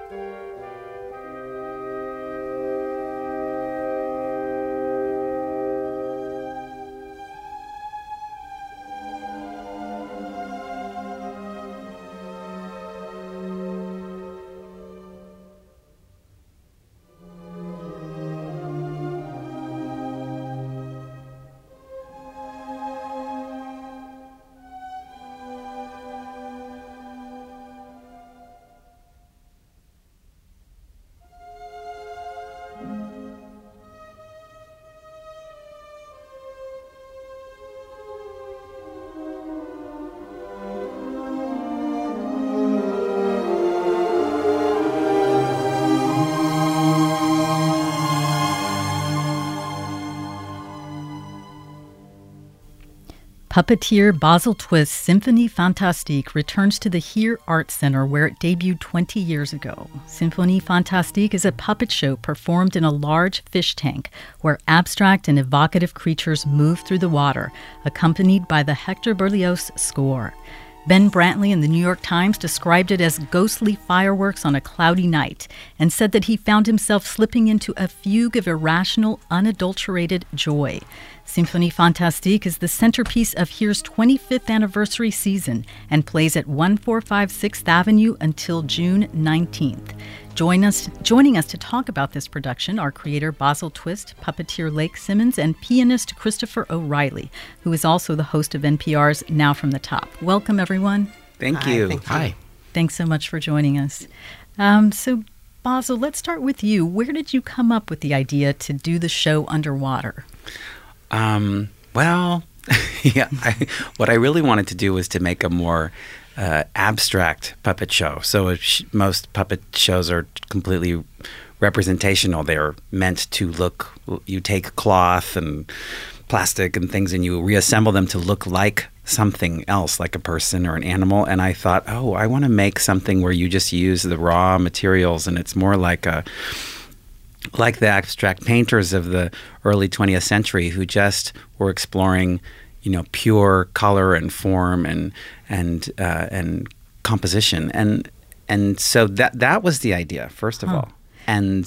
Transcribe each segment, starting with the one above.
Puppeteer Basil Twist's Symphonie Fantastique returns to the Here Art Center, where it debuted 20 years ago. Symphonie Fantastique is a puppet show performed in a large fish tank where abstract and evocative creatures move through the water, accompanied by the Hector Berlioz score. Ben Brantley in the New York Times described it as ghostly fireworks on a cloudy night and said that he found himself slipping into a fugue of irrational, unadulterated joy. Symphonie Fantastique is the centerpiece of Here's 25th anniversary season and plays at 1456 6th Avenue until June 19th. Joining us to talk about this production are creator Basil Twist, puppeteer Lake Simmons, and pianist Christopher O'Reilly, who is also the host of NPR's Now from the Top. Welcome, everyone. Thank you. Hi. Thanks so much for joining us. So, Basil, let's start with you. Where did you come up with the idea to do the show underwater? What I really wanted to do was to make a more abstract puppet show. So most puppet shows are completely representational. They're meant to look, you take cloth and plastic and things and you reassemble them to look like something else, like a person or an animal. And I thought, I want to make something where you just use the raw materials and it's more like the abstract painters of the early 20th century who just were exploring, pure color and form and composition, and so that was the idea first of all, and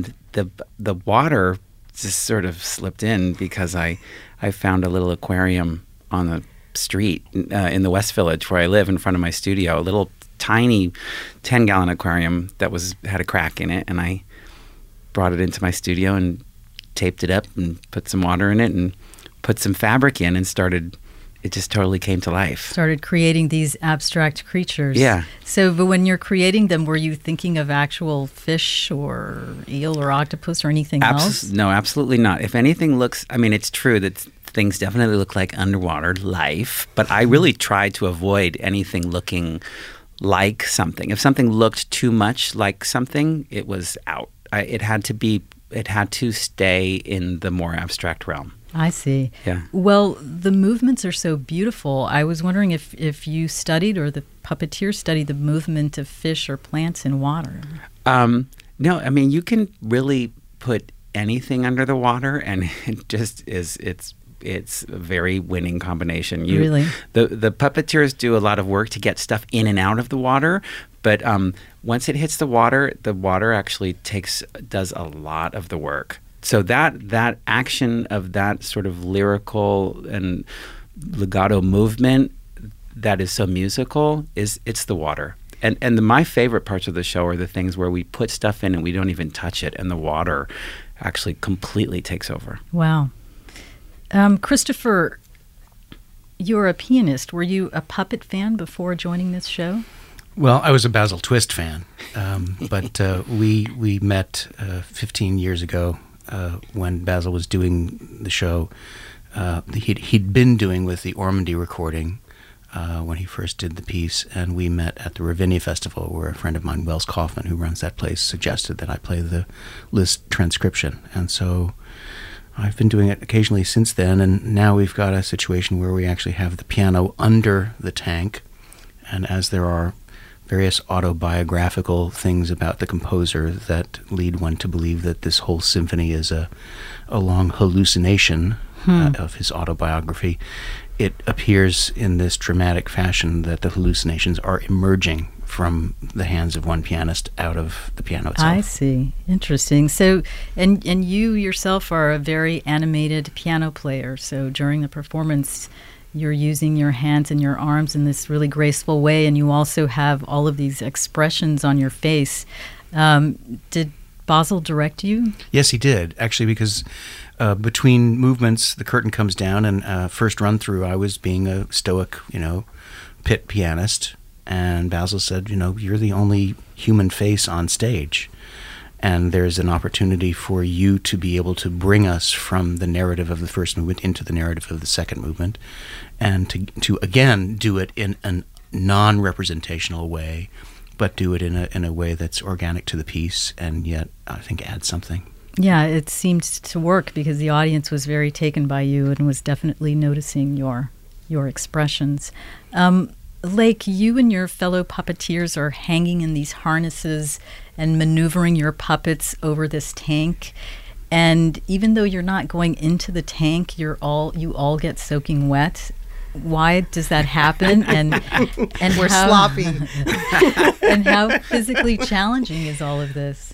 the water just sort of slipped in because I found a little aquarium on the street in the West Village where I live in front of my studio, a little tiny 10-gallon aquarium that had a crack in it, and I brought it into my studio and taped it up and put some water in it and put some fabric in and it just totally came to life. Started creating these abstract creatures. Yeah. So, but when you're creating them, were you thinking of actual fish or eel or octopus or anything else? No, absolutely not. If anything it's true that things definitely look like underwater life, but I really tried to avoid anything looking like something. If something looked too much like something, it was out. It had to stay in the more abstract realm. I see. Yeah. Well, the movements are so beautiful. I was wondering if you studied or the puppeteer studied the movement of fish or plants in water. No, you can really put anything under the water and it just is, it's a very winning combination. Really? The puppeteers do a lot of work to get stuff in and out of the water, but once it hits the water actually does a lot of the work. So that action of that sort of lyrical and legato movement that is so musical it's the water. And my favorite parts of the show are the things where we put stuff in and we don't even touch it, and the water actually completely takes over. Wow. Christopher, you're a pianist. Were you a puppet fan before joining this show? Well, I was a Basil Twist fan, but we met 15 years ago when Basil was doing the show. He'd been doing with the Ormandy recording when he first did the piece, and we met at the Ravinia Festival, where a friend of mine, Wells Kaufman, who runs that place, suggested that I play the Liszt transcription. And so I've been doing it occasionally since then, and now we've got a situation where we actually have the piano under the tank, and as there are various autobiographical things about the composer that lead one to believe that this whole symphony is a long hallucination, of his autobiography, it appears in this dramatic fashion that the hallucinations are emerging from the hands of one pianist out of the piano itself. I see. Interesting. So, and you yourself are a very animated piano player. So during the performance, you're using your hands and your arms in this really graceful way, and you also have all of these expressions on your face. Did Basil direct you? Yes, he did, actually, because between movements, the curtain comes down, and first run-through, I was being a stoic, pit pianist, and Basil said, you're the only human face on stage, and there's an opportunity for you to be able to bring us from the narrative of the first movement into the narrative of the second movement, and to again do it in a non-representational way, but do it in a way that's organic to the piece, and yet I think add something. Yeah, it seemed to work because the audience was very taken by you and was definitely noticing your expressions. Lake, you and your fellow puppeteers are hanging in these harnesses and maneuvering your puppets over this tank. And even though you're not going into the tank, you all get soaking wet. Why does that happen? And we're sloppy. And how physically challenging is all of this?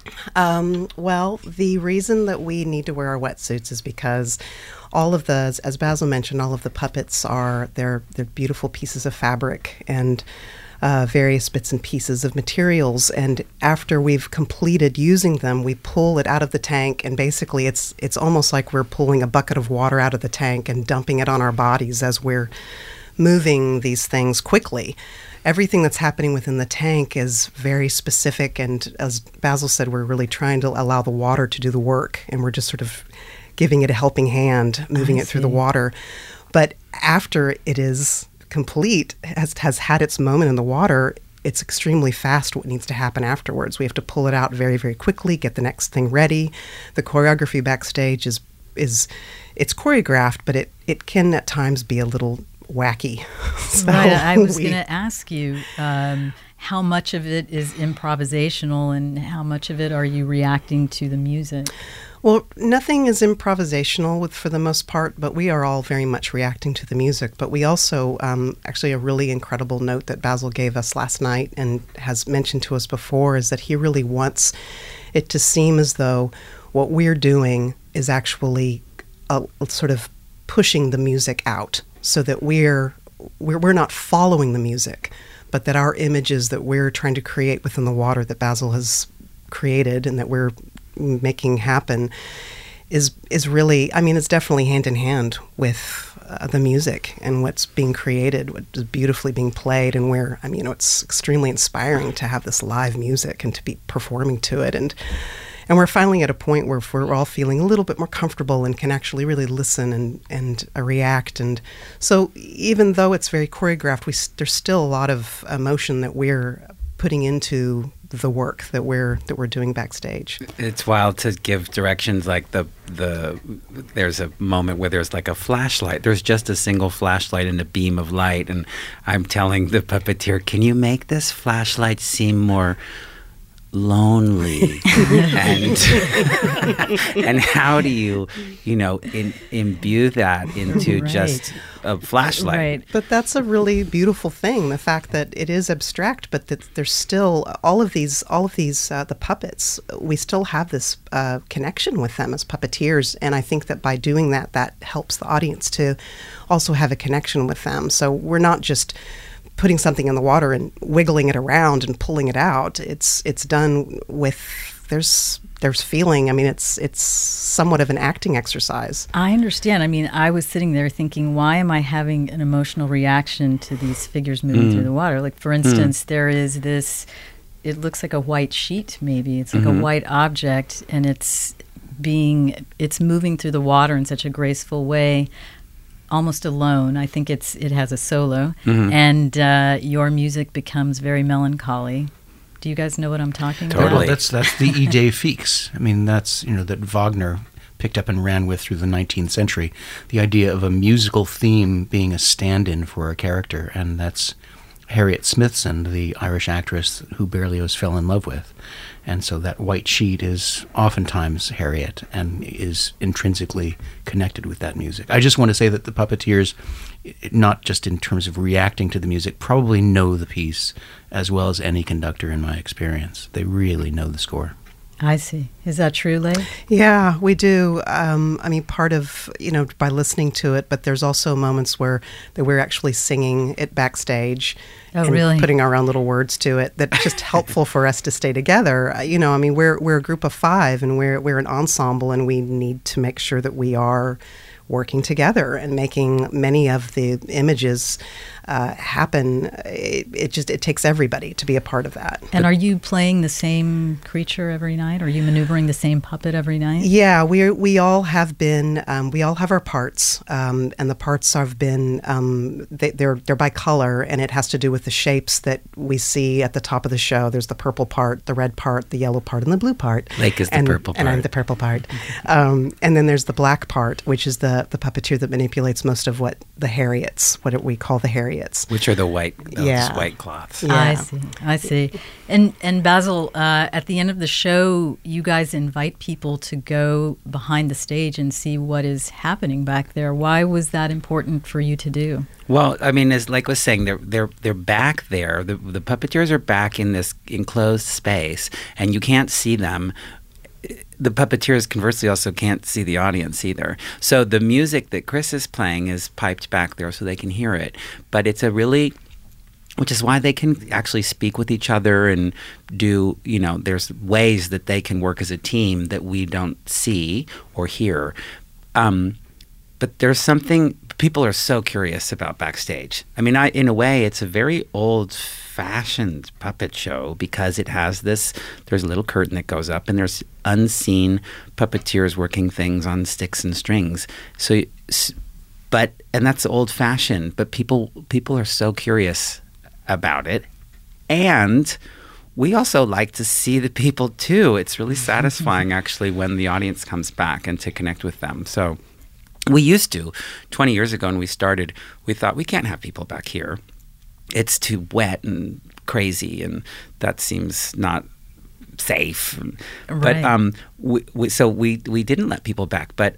Well, the reason that we need to wear our wetsuits is because all of the, as Basil mentioned, all of the puppets they're beautiful pieces of fabric and various bits and pieces of materials. And after we've completed using them, we pull it out of the tank, and basically it's almost like we're pulling a bucket of water out of the tank and dumping it on our bodies as we're moving these things quickly. Everything that's happening within the tank is very specific, and as Basil said, we're really trying to allow the water to do the work, and we're just sort of giving it a helping hand, moving it through the water. But after it is complete, has had its moment in the water, it's extremely fast what needs to happen afterwards. We have to pull it out very, very quickly, get the next thing ready. The choreography backstage is it's choreographed, but it can at times be a little wacky. So right, I was going to ask you how much of it is improvisational and how much of it are you reacting to the music? Well, nothing is improvisational for the most part, but we are all very much reacting to the music. But we also, actually a really incredible note that Basil gave us last night and has mentioned to us before is that he really wants it to seem as though what we're doing is actually sort of pushing the music out, so that we're not following the music, but that our images that we're trying to create within the water that Basil has created and that we're making happen is really, it's definitely hand in hand with the music and what's being created, what is beautifully being played, and where, it's extremely inspiring to have this live music and to be performing to it. And we're finally at a point where we're all feeling a little bit more comfortable and can actually really listen and react. And so even though it's very choreographed, there's still a lot of emotion that we're putting into the work that we're doing backstage. It's wild to give directions like there's a moment where there's like a flashlight. There's just a single flashlight and a beam of light, and I'm telling the puppeteer, can you make this flashlight seem more lonely? and how do you imbue that into just a flashlight? Right. But that's a really beautiful thing, the fact that it is abstract, but that there's still all of these the puppets, we still have this connection with them as puppeteers, and I think that by doing that helps the audience to also have a connection with them. So we're not just putting something in the water and wiggling it around and pulling it out. It's done with there's feeling. It's somewhat of an acting exercise. I understand. I was sitting there thinking, why am I having an emotional reaction to these figures moving through the water? Like, for instance, there is this, it looks like a white sheet, maybe. It's like a white object, and it's moving through the water in such a graceful way, almost alone. I think it has a solo, and your music becomes very melancholy. Do you guys know what I'm talking Totally. about? That's the Idee fixe. That's that Wagner picked up and ran with through the 19th century. The idea of a musical theme being a stand-in for a character, and that's Harriet Smithson, the Irish actress who Berlioz fell in love with. And so that white sheet is oftentimes Harriet and is intrinsically connected with that music. I just want to say that the puppeteers, not just in terms of reacting to the music, probably know the piece as well as any conductor in my experience. They really know the score. I see. Is that true, Leigh? Yeah, we do. I mean, part of, by listening to it, but there's also moments where we're actually singing it backstage. Oh, and really? putting our own little words to it. That's just helpful for us to stay together. I mean, we're a group of 5, and we're an ensemble, and we need to make sure that we are working together and making many of the images happen. It takes everybody to be a part of that. And are you playing the same creature every night? Are you maneuvering the same puppet every night? Yeah, we all have been. We all have our parts, and the parts have been. They're by color, and it has to do with the shapes that we see at the top of the show. There's the purple part, the red part, the yellow part, and the blue part. Lake is the purple part, and I'm the purple part. And then there's the black part, which is the puppeteer that manipulates most of what the Harriets, what we call the Harriets. Which are the white cloths. Yeah. I see. And Basil, at the end of the show, you guys invite people to go behind the stage and see what is happening back there. Why was that important for you to do? Well, I mean, as Lake was saying, they're back there. The puppeteers are back in this enclosed space, and you can't see them. The puppeteers, conversely, also can't see the audience either. So the music that Chris is playing is piped back there so they can hear it. But it's which is why they can actually speak with each other and do, there's ways that they can work as a team that we don't see or hear. But there's something, people are so curious about backstage. I mean, in a way, it's a very old-fashioned puppet show because it has there's a little curtain that goes up and there's unseen puppeteers working things on sticks and strings. And that's old-fashioned, but people are so curious about it. And we also like to see the people too. It's really satisfying actually when the audience comes back and to connect with them. So we used to, 20 years ago when we started, we thought we can't have people back here. It's too wet and crazy, and that seems not safe. Right. But so we didn't let people back. But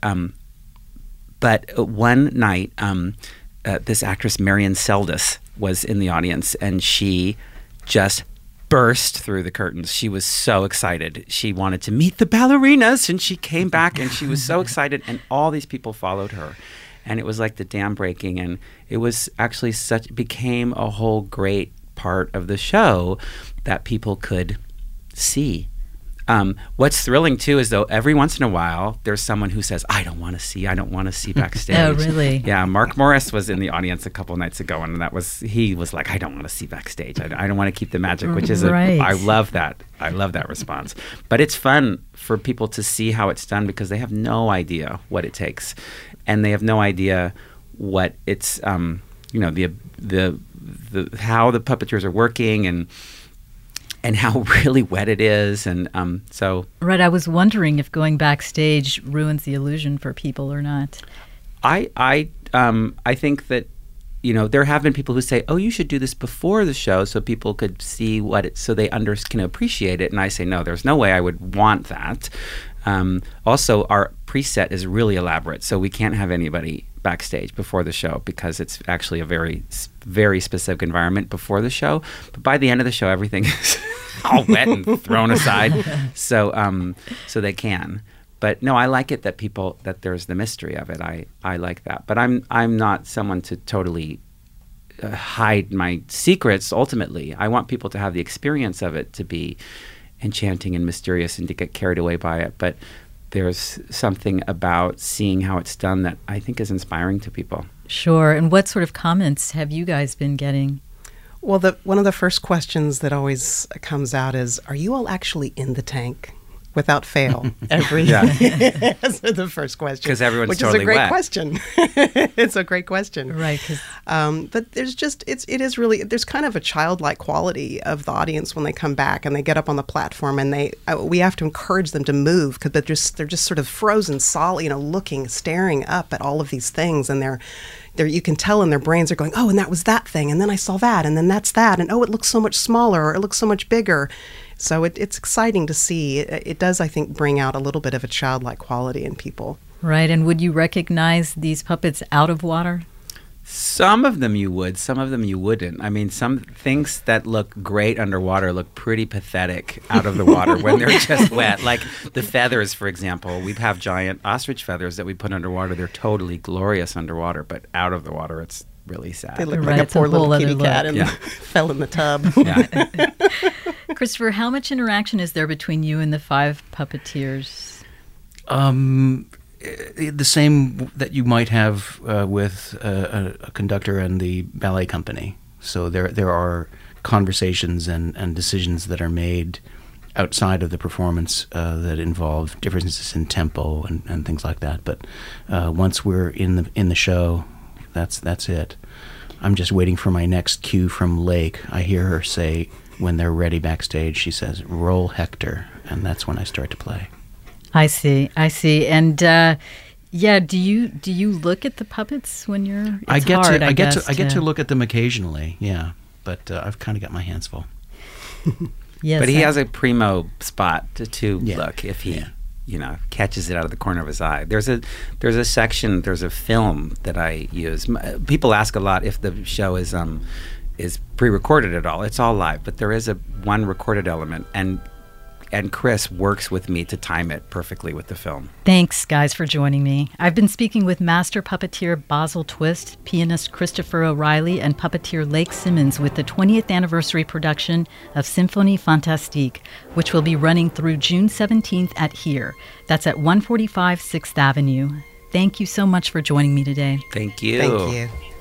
one night, this actress Marion Seldes was in the audience, and she just burst through the curtains. She was so excited. She wanted to meet the ballerinas, and she came back, and she was so excited, and all these people followed her. And it was like the dam breaking, and it was actually became a whole great part of the show that people could see. What's thrilling too is though every once in a while there's someone who says, I don't want to see backstage. Oh, really? Yeah, Mark Morris was in the audience a couple nights ago, and he was like, I don't want to see backstage. I don't want to keep the magic, which is right. I love that. I love that response. But it's fun for people to see how it's done because they have no idea what it takes, and they have no idea what it's the how the puppeteers are working and how really wet it is, and so. Right, I was wondering if going backstage ruins the illusion for people or not. I think that there have been people who say, "Oh, you should do this before the show so people could see so they can appreciate it." And I say, no, there's no way I would want that. Also, our preset is really elaborate, so we can't have anybody backstage before the show because it's actually a very, very specific environment before the show. But by the end of the show, everything is all wet and thrown aside, so they can. But no, I like it that there's the mystery of it. I like that. But I'm not someone to totally hide my secrets. Ultimately, I want people to have the experience of it to be enchanting and mysterious and to get carried away by it. But there's something about seeing how it's done that I think is inspiring to people. Sure. And what sort of comments have you guys been getting? Well, one of the first questions that always comes out is, are you all actually in the tank? without fail every Yeah. answer the first question. 'Cause everyone's which totally is a great wet. question. It's a great question. Right. 'Cause But it is really, there's kind of a childlike quality of the audience when they come back and they get up on the platform, and we have to encourage them to move, because they're just sort of frozen solid, looking, staring up at all of these things, and they're you can tell in their brains are going, oh, and that was that thing, and then I saw that, and then that's that, and oh, it looks so much smaller, or it looks so much bigger. So it's exciting to see. It does, I think, bring out a little bit of a childlike quality in people. right. And would you recognize these puppets out of water? Some of them you would, some of them you wouldn't. I mean, some things that look great underwater look pretty pathetic out of the water when they're just wet. Like the feathers, for example. We have giant ostrich feathers that we put underwater. They're totally glorious underwater, but out of the water, it's really sad. They look Right, like a it's a poor little whole kitty other cat look. and Yeah. fell in the tub. Yeah. Christopher, how much interaction is there between you and the 5 puppeteers? The same that you might have with a conductor and the ballet company. So there are conversations and decisions that are made outside of the performance that involve differences in tempo and things like that. But once we're in the show, that's it. I'm just waiting for my next cue from Lake. I hear her say, when they're ready backstage, she says, "Roll Hector," and that's when I start to play. I see. And yeah, do you look at the puppets when you're? It's I get hard, to look at them occasionally, yeah. But I've kind of got my hands full. Yes, But he has a primo spot to Yeah. look if he, Yeah. catches it out of the corner of his eye. There's a film that I use. People ask a lot if the show is pre-recorded at all. It's all live, but there is one recorded element, and Chris works with me to time it perfectly with the film. Thanks, guys, for joining me. I've been speaking with master puppeteer Basil Twist, pianist Christopher O'Reilly, and puppeteer Lake Simmons with the 20th anniversary production of Symphonie Fantastique, which will be running through June 17th at Here. That's at 145 6th Avenue. Thank you so much for joining me today. Thank you. Thank you.